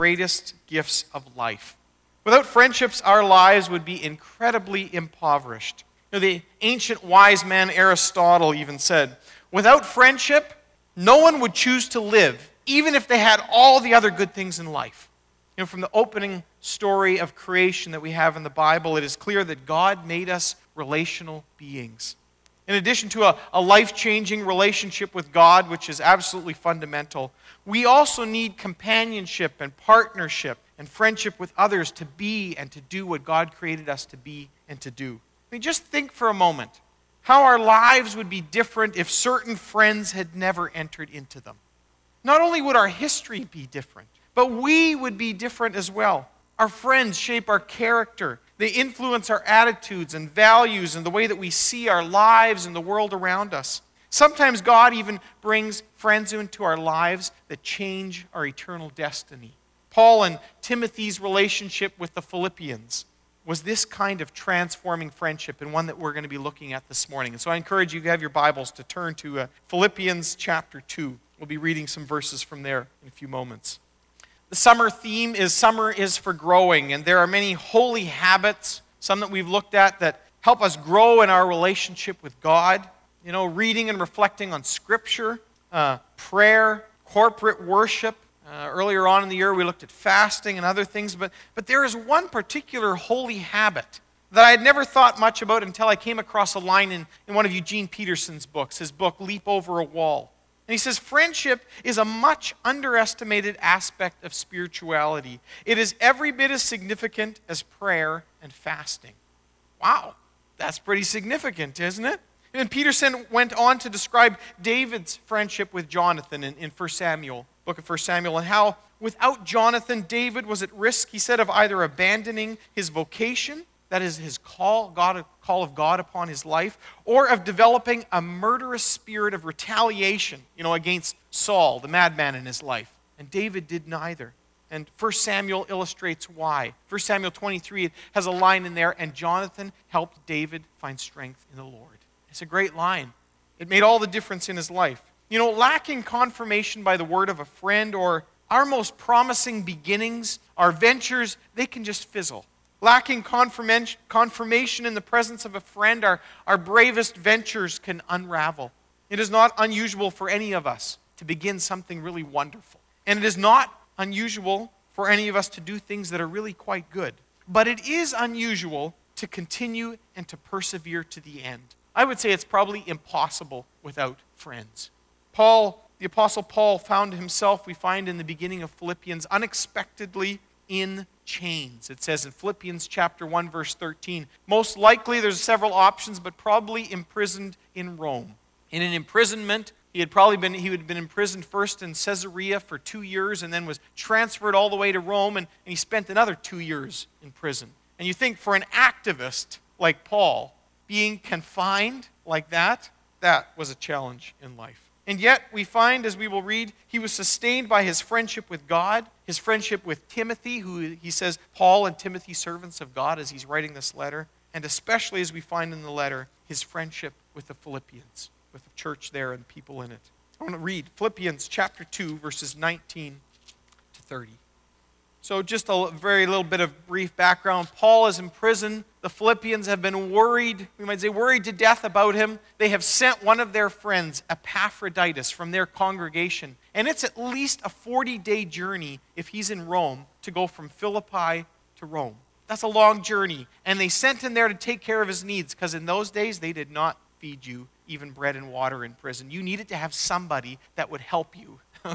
greatest gifts of life. Without friendships, our lives would be incredibly impoverished. The ancient wise man Aristotle even said, without friendship, no one would choose to live, even if they had all the other good things in life. From the opening story of creation that we have in the Bible, it is clear that God made us relational beings. In addition to a life-changing relationship with God, which is absolutely fundamental, we also need companionship and partnership and friendship with others to be and to do what God created us to be and to do. Just think for a moment how our lives would be different if certain friends had never entered into them. Not only would our history be different, but we would be different as well. Our friends shape our character. They influence our attitudes and values and the way that we see our lives and the world around us. Sometimes God even brings friends into our lives that change our eternal destiny. Paul and Timothy's relationship with the Philippians was this kind of transforming friendship, and one that we're going to be looking at this morning. And so I encourage you to have your Bibles to turn to Philippians chapter 2. We'll be reading some verses from there in a few moments. The summer theme is Summer is for Growing, and there are many holy habits, some that we've looked at, that help us grow in our relationship with God. Reading and reflecting on Scripture, prayer, corporate worship. Earlier on in the year, we looked at fasting and other things, but there is one particular holy habit that I had never thought much about until I came across a line in one of Eugene Peterson's books, his book, Leap Over a Wall. And he says, friendship is a much underestimated aspect of spirituality. It is every bit as significant as prayer and fasting. Wow, that's pretty significant, isn't it? And Peterson went on to describe David's friendship with Jonathan in 1 Samuel, book of 1 Samuel, and how without Jonathan, David was at risk, he said, of either abandoning his vocation, that is his call of God upon his life, or of developing a murderous spirit of retaliation, against Saul, the madman in his life. And David did neither. And 1 Samuel illustrates why. 1 Samuel 23, it has a line in there, and Jonathan helped David find strength in the Lord. It's a great line. It made all the difference in his life. Lacking confirmation by the word of a friend or our most promising beginnings, our ventures, they can just fizzle. Lacking confirmation in the presence of a friend, our bravest ventures can unravel. It is not unusual for any of us to begin something really wonderful. And it is not unusual for any of us to do things that are really quite good. But it is unusual to continue and to persevere to the end. I would say it's probably impossible without friends. The Apostle Paul found himself, we find in the beginning of Philippians, unexpectedly in chains. It says in Philippians chapter 1, verse 13, most likely there's several options, but probably imprisoned in Rome. In an imprisonment, he had been imprisoned first in Caesarea for 2 years and then was transferred all the way to Rome, and he spent another 2 years in prison. And you think for an activist like Paul, being confined like that was a challenge in life. And yet, we find, as we will read, he was sustained by his friendship with God, his friendship with Timothy, who he says, Paul and Timothy, servants of God, as he's writing this letter, and especially, as we find in the letter, his friendship with the Philippians, with the church there and the people in it. I want to read Philippians chapter 2, verses 19 to 30. So just a very little bit of brief background. Paul is in prison. The Philippians have been worried, we might say worried to death about him. They have sent one of their friends, Epaphroditus, from their congregation. And it's at least a 40-day journey if he's in Rome to go from Philippi to Rome. That's a long journey. And they sent him there to take care of his needs, because in those days they did not feed you even bread and water in prison. You needed to have somebody that would help you.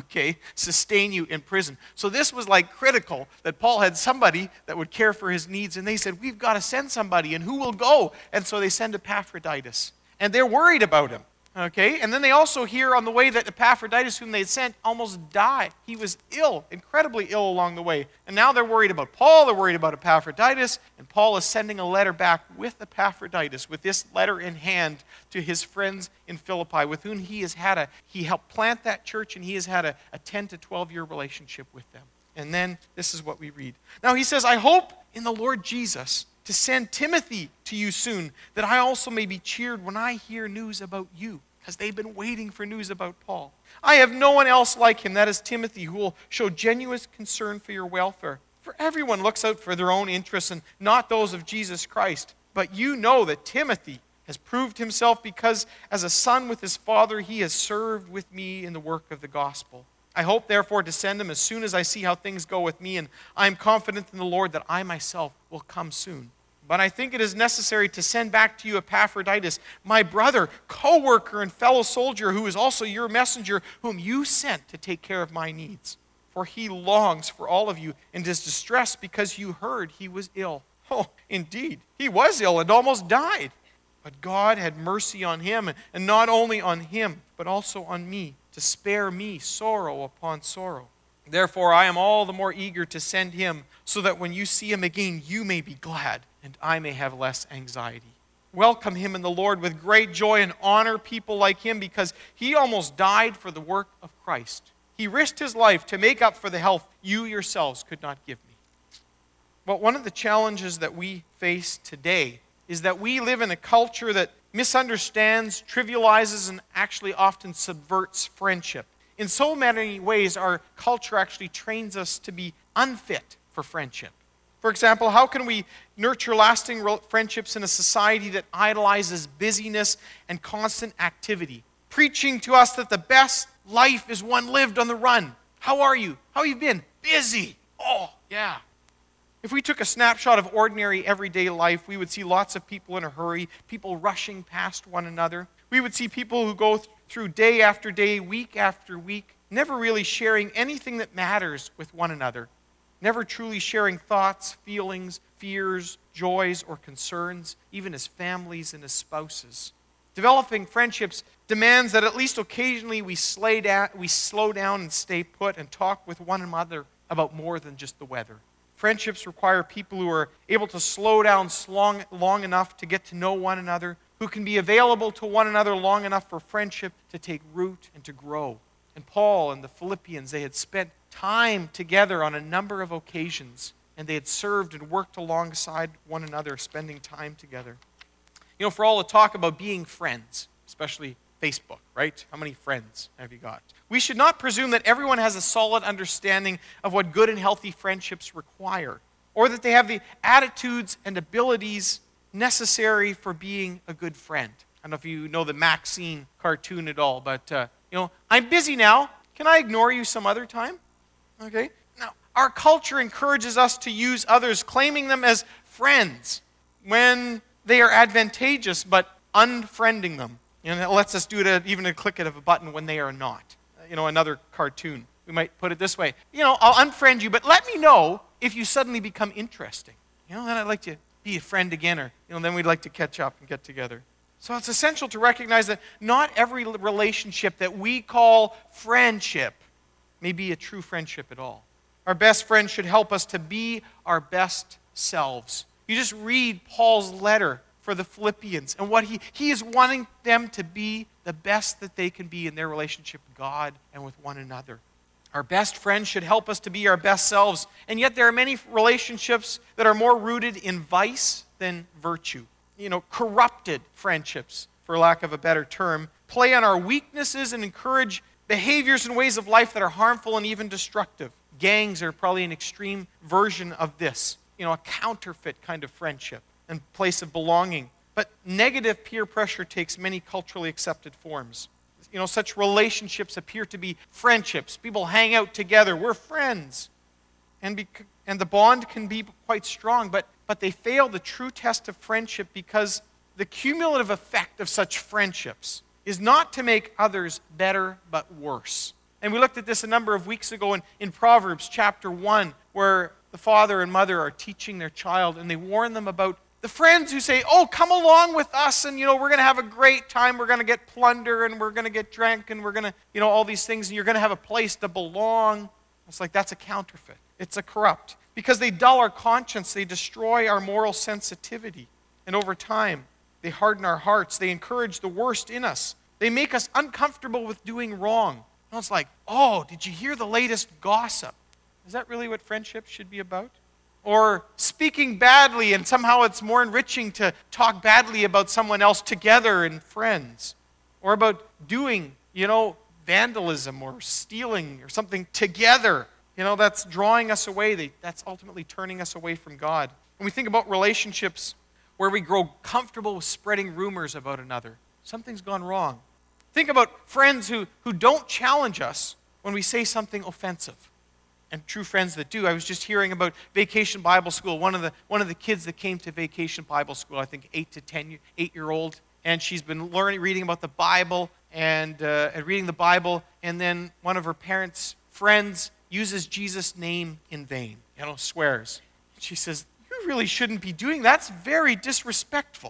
Sustain you in prison. So this was like critical that Paul had somebody that would care for his needs. And they said, we've got to send somebody, and who will go? And so they send Epaphroditus. And they're worried about him. And then they also hear on the way that Epaphroditus, whom they had sent, almost died. He was ill, incredibly ill along the way. And now they're worried about Paul, they're worried about Epaphroditus, and Paul is sending a letter back with Epaphroditus, with this letter in hand to his friends in Philippi, with whom he helped plant that church, and he has had a 10 to 12-year relationship with them. And then this is what we read. Now he says, I hope in the Lord Jesus to send Timothy to you soon, that I also may be cheered when I hear news about you. because they've been waiting for news about Paul. I have no one else like him, that is Timothy, who will show genuine concern for your welfare. For everyone looks out for their own interests and not those of Jesus Christ. But you know that Timothy has proved himself because as a son with his father, he has served with me in the work of the gospel. I hope, therefore, to send him as soon as I see how things go with me, and I am confident in the Lord that I myself will come soon. But I think it is necessary to send back to you Epaphroditus, my brother, co-worker, and fellow soldier, who is also your messenger, whom you sent to take care of my needs. For he longs for all of you and is distressed because you heard he was ill. Oh, indeed, he was ill and almost died. But God had mercy on him, and not only on him, but also on me, to spare me sorrow upon sorrow. Therefore, I am all the more eager to send him, so that when you see him again, you may be glad, and I may have less anxiety. Welcome him in the Lord with great joy and honor people like him, because he almost died for the work of Christ. He risked his life to make up for the health you yourselves could not give me. But one of the challenges that we face today is that we live in a culture that misunderstands, trivializes, and actually often subverts friendship. In so many ways, our culture actually trains us to be unfit for friendship. For example, how can we nurture lasting friendships in a society that idolizes busyness and constant activity, preaching to us that the best life is one lived on the run? How are you? How have you been? Busy. Oh, yeah. If we took a snapshot of ordinary everyday life, we would see lots of people in a hurry, people rushing past one another. We would see people who go through day after day, week after week, never really sharing anything that matters with one another, never truly sharing thoughts, feelings, fears, joys, or concerns, even as families and as spouses. Developing friendships demands that at least occasionally we slow down and stay put and talk with one another about more than just the weather. Friendships require people who are able to slow down long enough to get to know one another, who can be available to one another long enough for friendship to take root and to grow. And Paul and the Philippians, they had spent time together on a number of occasions, and they had served and worked alongside one another, spending time together. You know, for all the talk about being friends, especially Facebook, right? How many friends have you got? We should not presume that everyone has a solid understanding of what good and healthy friendships require, or that they have the attitudes and abilities necessary for being a good friend. I don't know if you know the Maxine cartoon at all, but, I'm busy now. Can I ignore you some other time? Okay? Now, our culture encourages us to use others, claiming them as friends when they are advantageous, but unfriending them. And it lets us do it even a click of a button when they are not. Another cartoon. We might put it this way. I'll unfriend you, but let me know if you suddenly become interesting. Then I'd like to be a friend again, or then we'd like to catch up and get together. So it's essential to recognize that not every relationship that we call friendship may be a true friendship at all. Our best friend should help us to be our best selves. You just read Paul's letter for the Philippians, and what he is wanting them to be the best that they can be in their relationship with God and with one another. Our best friends should help us to be our best selves, and yet there are many relationships that are more rooted in vice than virtue. Corrupted friendships, for lack of a better term, play on our weaknesses and encourage behaviors and ways of life that are harmful and even destructive. Gangs are probably an extreme version of this, a counterfeit kind of friendship and place of belonging. But negative peer pressure takes many culturally accepted forms. Such relationships appear to be friendships. People hang out together. We're friends. And the bond can be quite strong, but they fail the true test of friendship because the cumulative effect of such friendships is not to make others better, but worse. And we looked at this a number of weeks ago in Proverbs chapter 1, where the father and mother are teaching their child, and they warn them about the friends who say, oh, come along with us, and, we're going to have a great time. We're going to get plunder, and we're going to get drunk, and we're going to, all these things, and you're going to have a place to belong. It's like that's a counterfeit. It's a corrupt. Because they dull our conscience, they destroy our moral sensitivity. And over time, they harden our hearts. They encourage the worst in us. They make us uncomfortable with doing wrong. It's like, oh, did you hear the latest gossip? Is that really what friendship should be about? Or speaking badly, and somehow it's more enriching to talk badly about someone else together and friends. or about doing, vandalism or stealing or something together. That's drawing us away. That's ultimately turning us away from God. When we think about relationships where we grow comfortable with spreading rumors about another, something's gone wrong. Think about friends who don't challenge us when we say something offensive. And true friends that do. I was just hearing about Vacation Bible School. One of the kids that came to Vacation Bible School, I think 8-year-old, and she's been reading about the Bible and reading the Bible, and then one of her parents' friends uses Jesus' name in vain, swears. She says, "You really shouldn't be doing that. That's very disrespectful."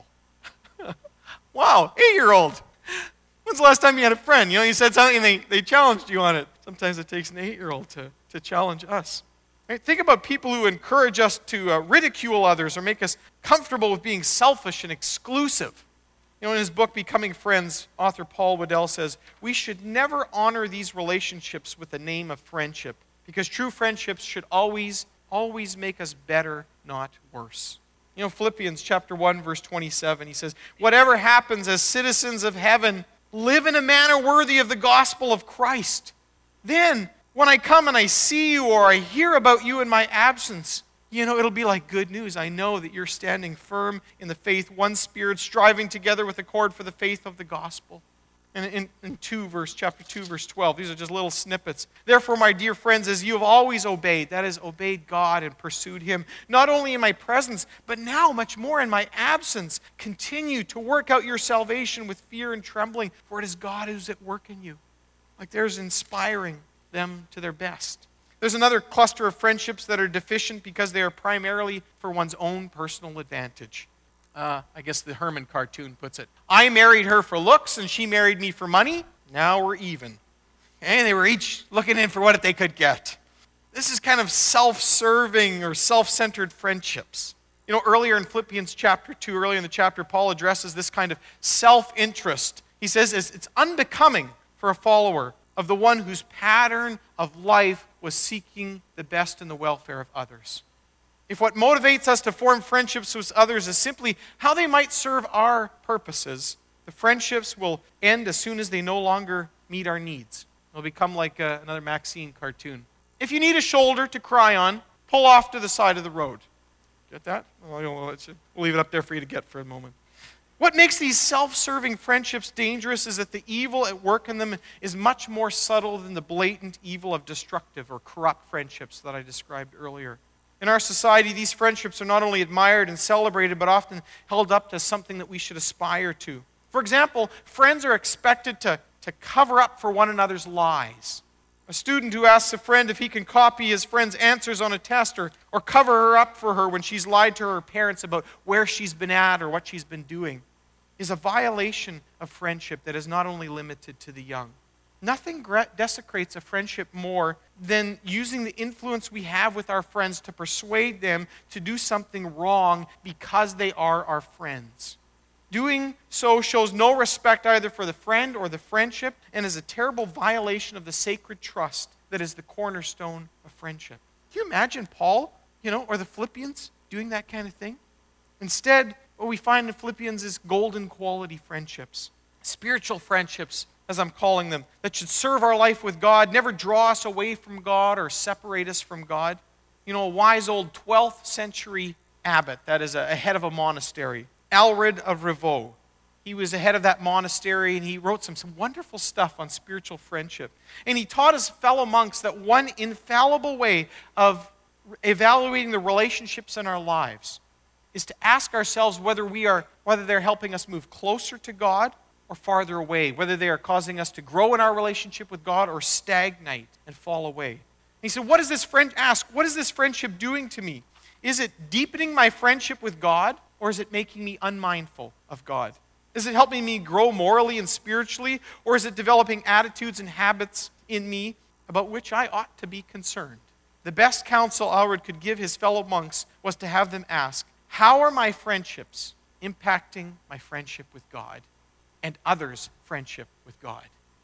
Wow, 8-year-old. When's the last time you had a friend? You said something and they challenged you on it. Sometimes it takes an 8-year-old to challenge us. Right? Think about people who encourage us to ridicule others or make us comfortable with being selfish and exclusive. In his book, Becoming Friends, author Paul Waddell says, "We should never honor these relationships with the name of friendship, because true friendships should always make us better, not worse." Philippians chapter 1, verse 27, he says, "Whatever happens as citizens of heaven, live in a manner worthy of the gospel of Christ. Then, when I come and I see you or I hear about you in my absence, it'll be like good news. I know that you're standing firm in the faith, one spirit, striving together with accord for the faith of the gospel." And in chapter 2, verse 12, these are just little snippets. "Therefore, my dear friends, as you have always obeyed," that is, obeyed God and pursued Him, "not only in my presence, but now much more in my absence, continue to work out your salvation with fear and trembling, for it is God who's at work in you." Like there's inspiring them to their best. There's another cluster of friendships that are deficient because they are primarily for one's own personal advantage. I guess the Herman cartoon puts it. "I married her for looks and she married me for money. Now we're even." And they were each looking in for what they could get. This is kind of self-serving or self-centered friendships. Earlier in Philippians chapter 2, earlier in the chapter, Paul addresses this kind of self-interest. He says it's unbecoming for a follower of the one whose pattern of life was seeking the best and the welfare of others. If what motivates us to form friendships with others is simply how they might serve our purposes, the friendships will end as soon as they no longer meet our needs. They'll become like another Maxine cartoon. If you need a shoulder to cry on, pull off to the side of the road. Get that? We'll leave it up there for you to get for a moment. What makes these self-serving friendships dangerous is that the evil at work in them is much more subtle than the blatant evil of destructive or corrupt friendships that I described earlier. In our society, these friendships are not only admired and celebrated, but often held up as something that we should aspire to. For example, friends are expected to cover up for one another's lies. A student who asks a friend if he can copy his friend's answers on a test or cover her up for her when she's lied to her parents about where she's been at or what she's been doing is a violation of friendship that is not only limited to the young. Nothing desecrates a friendship more than using the influence we have with our friends to persuade them to do something wrong because they are our friends. Doing so shows no respect either for the friend or the friendship and is a terrible violation of the sacred trust that is the cornerstone of friendship. Can you imagine Paul, or the Philippians doing that kind of thing? Instead, what we find in Philippians is golden quality friendships, spiritual friendships, as I'm calling them, that should serve our life with God, never draw us away from God or separate us from God. A wise old 12th century abbot, that is a head of a monastery, Alred of Rivaux. He was the head of that monastery, and he wrote some wonderful stuff on spiritual friendship. And he taught his fellow monks that one infallible way of evaluating the relationships in our lives is to ask ourselves whether they're helping us move closer to God or farther away, whether they are causing us to grow in our relationship with God or stagnate and fall away. And he said, what is this friendship doing to me? Is it deepening my friendship with God, or is it making me unmindful of God? Is it helping me grow morally and spiritually, or is it developing attitudes and habits in me about which I ought to be concerned? The best counsel Alred could give his fellow monks was to have them ask, how are my friendships impacting my friendship with God and others' friendship with God?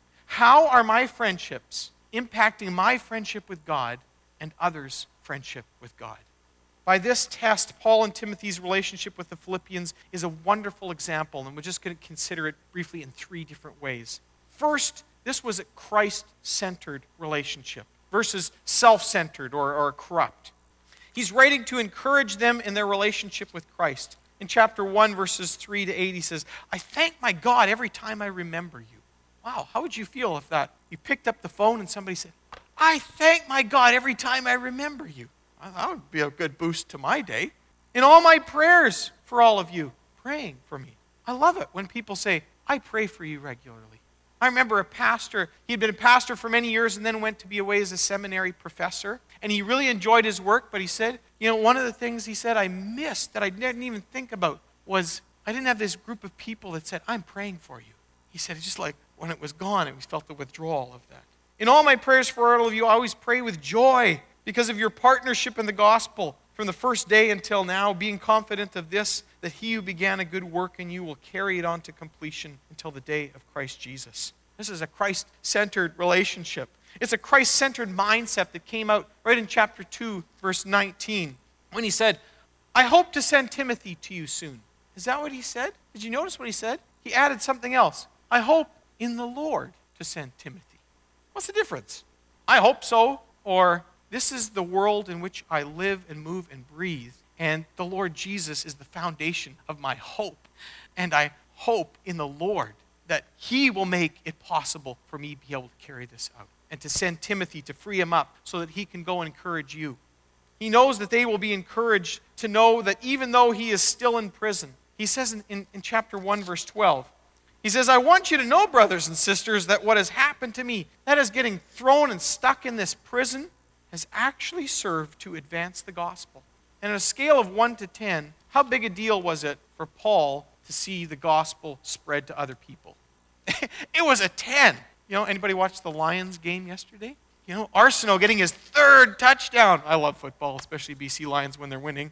How are my friendships impacting my friendship with God and others' friendship with God? By this test, Paul and Timothy's relationship with the Philippians is a wonderful example, and we're just going to consider it briefly in 3 different ways. First, this was a Christ-centered relationship versus self-centered or corrupt. He's writing to encourage them in their relationship with Christ. In chapter 1, verses 3 to 8, he says, I thank my God every time I remember you. Wow, how would you feel if you picked up the phone and somebody said, I thank my God every time I remember you? That would be a good boost to my day. In all my prayers for all of you, praying for me. I love it when people say, I pray for you regularly. I remember a pastor, he'd been a pastor for many years and then went to be away as a seminary professor. And he really enjoyed his work, but he said, one of the things he said I missed that I didn't even think about was I didn't have this group of people that said, I'm praying for you. He said, it's just like when it was gone, he felt the withdrawal of that. In all my prayers for all of you, I always pray with joy because of your partnership in the gospel from the first day until now, being confident of this, that he who began a good work in you will carry it on to completion until the day of Christ Jesus. This is a Christ-centered relationship. It's a Christ-centered mindset that came out right in chapter 2, verse 19, when he said, I hope to send Timothy to you soon. Is that what he said? Did you notice what he said? He added something else. I hope in the Lord to send Timothy. What's the difference? I hope so, or this is the world in which I live and move and breathe, and the Lord Jesus is the foundation of my hope. And I hope in the Lord that he will make it possible for me to be able to carry this out and to send Timothy to free him up so that he can go and encourage you. He knows that they will be encouraged to know that even though he is still in prison, he says in chapter 1, verse 12, he says, I want you to know, brothers and sisters, that what has happened to me, that is getting thrown and stuck in this prison, has actually served to advance the gospel. And on a scale of 1 to 10, how big a deal was it for Paul to see the gospel spread to other people? It was a 10. Anybody watch the Lions game yesterday? Arsenault getting his 3rd touchdown. I love football, especially BC Lions when they're winning.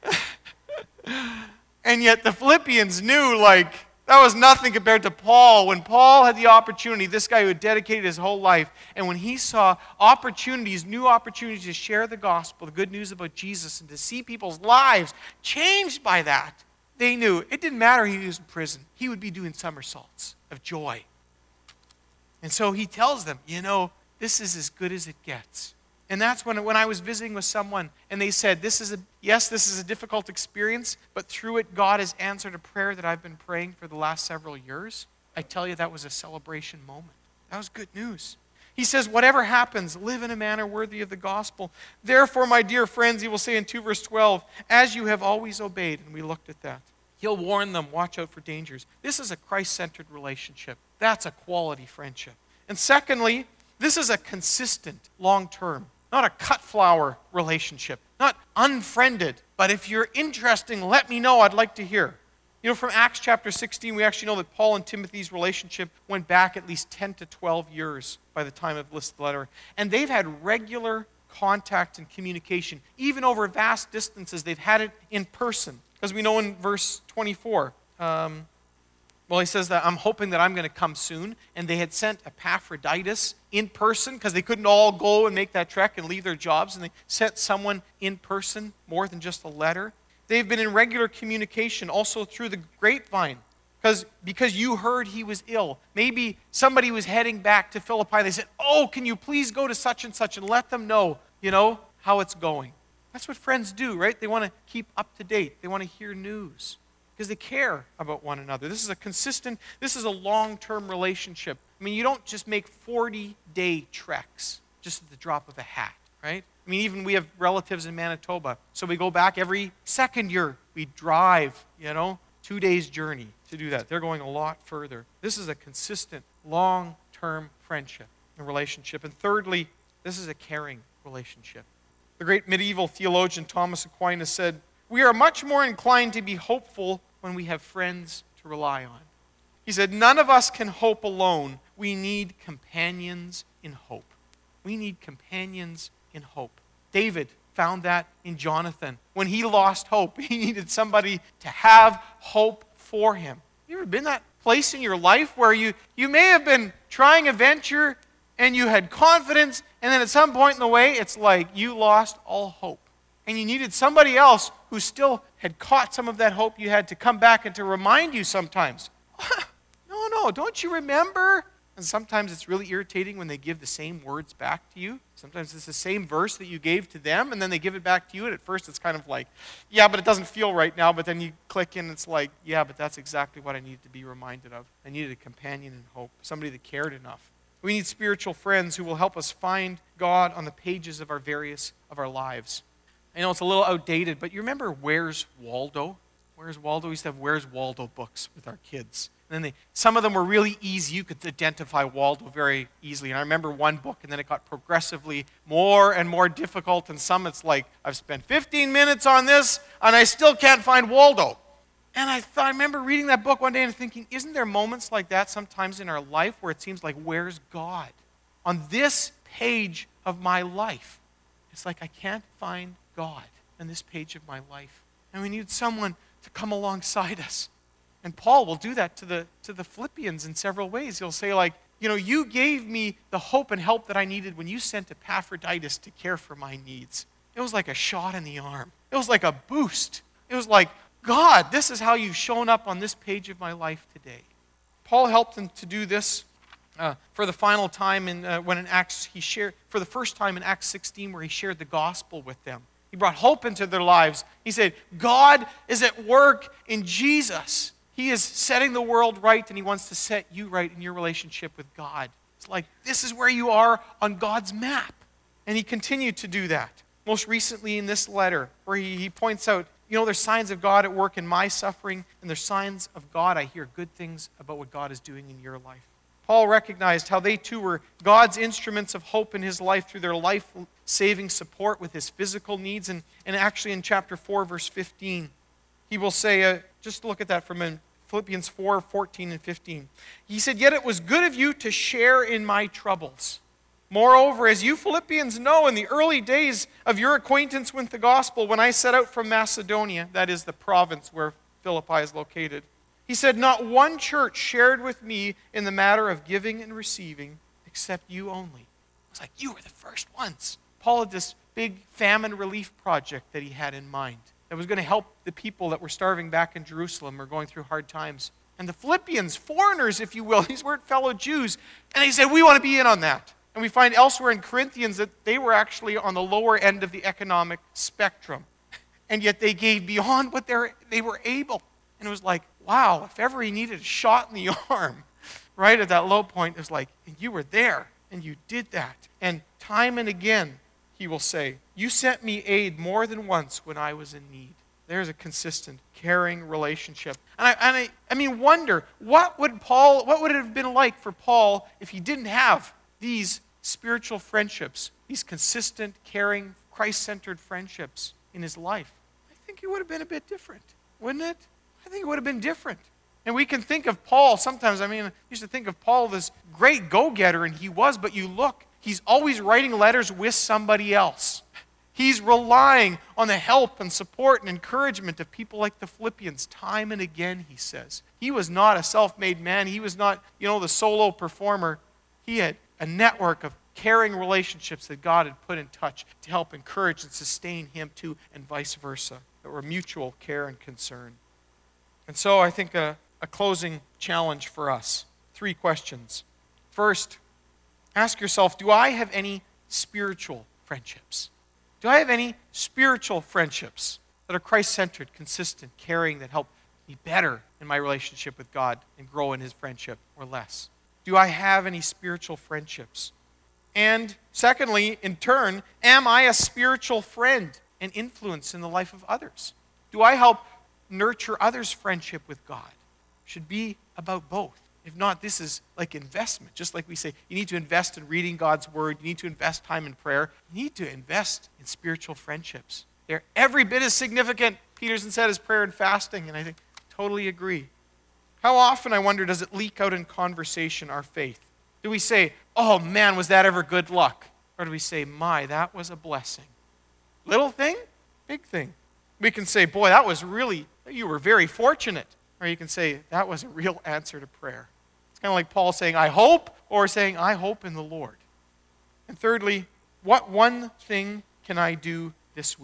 And yet the Philippians knew, that was nothing compared to Paul. When Paul had the opportunity, this guy who had dedicated his whole life, and when he saw opportunities, new opportunities to share the gospel, the good news about Jesus, and to see people's lives changed by that, they knew it didn't matter he was in prison. He would be doing somersaults of joy. And so he tells them, this is as good as it gets. And that's when I was visiting with someone and they said, this is a difficult experience, but through it, God has answered a prayer that I've been praying for the last several years. I tell you, that was a celebration moment. That was good news. He says, whatever happens, live in a manner worthy of the gospel. Therefore, my dear friends, he will say in 2 verse 12, as you have always obeyed, and we looked at that. He'll warn them, watch out for dangers. This is a Christ-centered relationship. That's a quality friendship. And secondly, this is a consistent, long-term, not a cut flower relationship, not unfriended, but if you're interesting, let me know, I'd like to hear. From Acts chapter 16, we actually know that Paul and Timothy's relationship went back at least 10 to 12 years by the time of this letter. And they've had regular contact and communication, even over vast distances. They've had it in person. Because we know in verse 24, he says that I'm hoping that I'm going to come soon. And they had sent Epaphroditus in person because they couldn't all go and make that trek and leave their jobs. And they sent someone in person more than just a letter. They've been in regular communication also through the grapevine because you heard he was ill. Maybe somebody was heading back to Philippi. They said, can you please go to such and such and let them know, how it's going. That's what friends do, right? They want to keep up to date. They want to hear news because they care about one another. This is a long-term relationship. I mean, you don't just make 40-day treks just at the drop of a hat, right? I mean, even we have relatives in Manitoba. So we go back every second year. We drive, 2 days journey to do that. They're going a lot further. This is a consistent, long-term friendship and relationship. And thirdly, this is a caring relationship. The great medieval theologian Thomas Aquinas said, we are much more inclined to be hopeful when we have friends to rely on. He said, none of us can hope alone. We need companions in hope. We need companions in hope. David found that in Jonathan. When he lost hope, he needed somebody to have hope for him. You ever been that place in your life where you may have been trying a venture and you had confidence, and then at some point in the way, it's like you lost all hope. And you needed somebody else who still had caught some of that hope you had to come back and to remind you sometimes. No, don't you remember? And sometimes it's really irritating when they give the same words back to you. Sometimes it's the same verse that you gave to them, and then they give it back to you, and at first it's kind of like, yeah, but it doesn't feel right now, but then you click in, and it's like, yeah, but that's exactly what I needed to be reminded of. I needed a companion in hope, somebody that cared enough. We need spiritual friends who will help us find God on the pages of our lives. I know it's a little outdated, but you remember Where's Waldo? Where's Waldo? We used to have Where's Waldo books with our kids. And then some of them were really easy. You could identify Waldo very easily. And I remember one book, and then it got progressively more and more difficult. And some it's like, I've spent 15 minutes on this, and I still can't find Waldo. And I remember reading that book one day and thinking, isn't there moments like that sometimes in our life where it seems like, where's God? On this page of my life, it's like I can't find God on this page of my life. And we need someone to come alongside us. And Paul will do that to the Philippians in several ways. He'll say, like, you gave me the hope and help that I needed when you sent Epaphroditus to care for my needs. It was like a shot in the arm. It was like a boost. It was like, God, this is how you've shown up on this page of my life today. Paul helped them to do this for the final time for the first time in Acts 16, where he shared the gospel with them. He brought hope into their lives. He said, God is at work in Jesus. He is setting the world right, and he wants to set you right in your relationship with God. It's like, this is where you are on God's map. And he continued to do that. Most recently in this letter, where he points out, there's signs of God at work in my suffering, and there's signs of God. I hear good things about what God is doing in your life. Paul recognized how they too were God's instruments of hope in his life through their life-saving support with his physical needs. And actually in chapter 4, verse 15, he will say, just look at that from Philippians 4, 14 and 15. He said, yet it was good of you to share in my troubles. Moreover, as you Philippians know, in the early days of your acquaintance with the gospel, when I set out from Macedonia, that is the province where Philippi is located, he said, not one church shared with me in the matter of giving and receiving, except you only. It's like, you were the first ones. Paul had this big famine relief project that he had in mind that was going to help the people that were starving back in Jerusalem or going through hard times. And the Philippians, foreigners, if you will, these weren't fellow Jews, and they said, we want to be in on that. And we find elsewhere in Corinthians that they were actually on the lower end of the economic spectrum. And yet they gave beyond what they were able. And it was like, wow, if ever he needed a shot in the arm, right at that low point, it was like, and you were there, and you did that. And time and again, he will say, you sent me aid more than once when I was in need. There's a consistent, caring relationship. And I mean, wonder, what would it have been like for Paul if he didn't have these spiritual friendships, these consistent, caring, Christ-centered friendships in his life? I think it would have been a bit different, wouldn't it? I think it would have been different. And we can think of Paul sometimes, I used to think of Paul, this great go-getter, and he was, but you look, he's always writing letters with somebody else. He's relying on the help and support and encouragement of people like the Philippians time and again, he says. He was not a self-made man. He was not, the solo performer. He had a network of caring relationships that God had put in touch to help encourage and sustain him too, and vice versa, that were mutual care and concern. And so I think a closing challenge for us. 3 questions. First, ask yourself, do I have any spiritual friendships? Do I have any spiritual friendships that are Christ-centered, consistent, caring, that help me better in my relationship with God and grow in his friendship, or less? Do I have any spiritual friendships? And secondly, in turn, am I a spiritual friend and influence in the life of others? Do I help nurture others' friendship with God? Should be about both. If not, this is like investment. Just like we say, you need to invest in reading God's word. You need to invest time in prayer. You need to invest in spiritual friendships. They're every bit as significant, Peterson said, as prayer and fasting. And I think totally agree. How often, I wonder, does it leak out in conversation, our faith? Do we say, oh man, was that ever good luck? Or do we say, my, that was a blessing? Little thing, big thing. We can say, boy, you were very fortunate. Or you can say, that was a real answer to prayer. It's kind of like Paul saying, I hope, or saying, I hope in the Lord. And thirdly, what one thing can I do this week?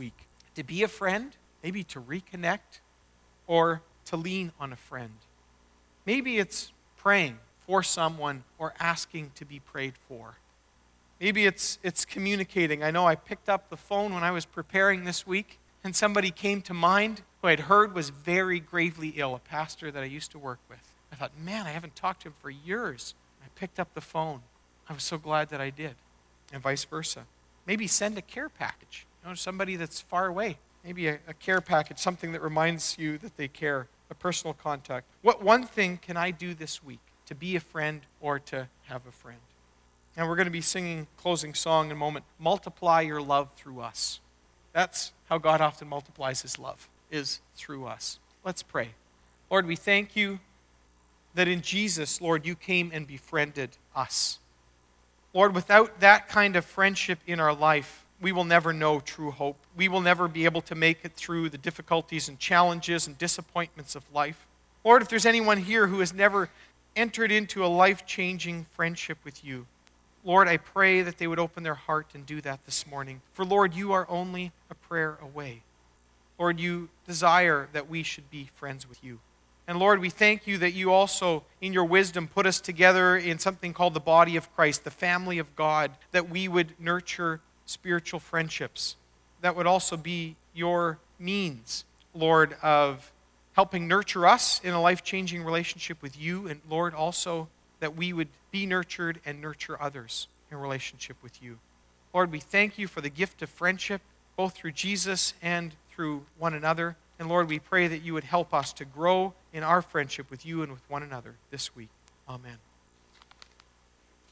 to be a friend, maybe to reconnect, or to lean on a friend. Maybe it's praying for someone or asking to be prayed for. Maybe it's communicating. I know I picked up the phone when I was preparing this week, and somebody came to mind who I'd heard was very gravely ill, a pastor that I used to work with. I thought, man, I haven't talked to him for years. I picked up the phone. I was so glad that I did, and vice versa. Maybe send a care package, somebody that's far away. Maybe a care package, something that reminds you that they care, a personal contact. What one thing can I do this week to be a friend or to have a friend? And we're going to be singing closing song in a moment, Multiply Your Love Through Us. That's how God often multiplies his love, is through us. Let's pray. Lord, we thank you that in Jesus, Lord, you came and befriended us. Lord, without that kind of friendship in our life, we will never know true hope. We will never be able to make it through the difficulties and challenges and disappointments of life. Lord, if there's anyone here who has never entered into a life-changing friendship with you, Lord, I pray that they would open their heart and do that this morning. For Lord, you are only a prayer away. Lord, you desire that we should be friends with you. And Lord, we thank you that you also, in your wisdom, put us together in something called the body of Christ, the family of God, that we would nurture spiritual friendships. That would also be your means, Lord, of helping nurture us in a life-changing relationship with you, and Lord, also that we would be nurtured and nurture others in relationship with you. Lord, we thank you for the gift of friendship, both through Jesus and through one another. And Lord, we pray that you would help us to grow in our friendship with you and with one another this week. Amen.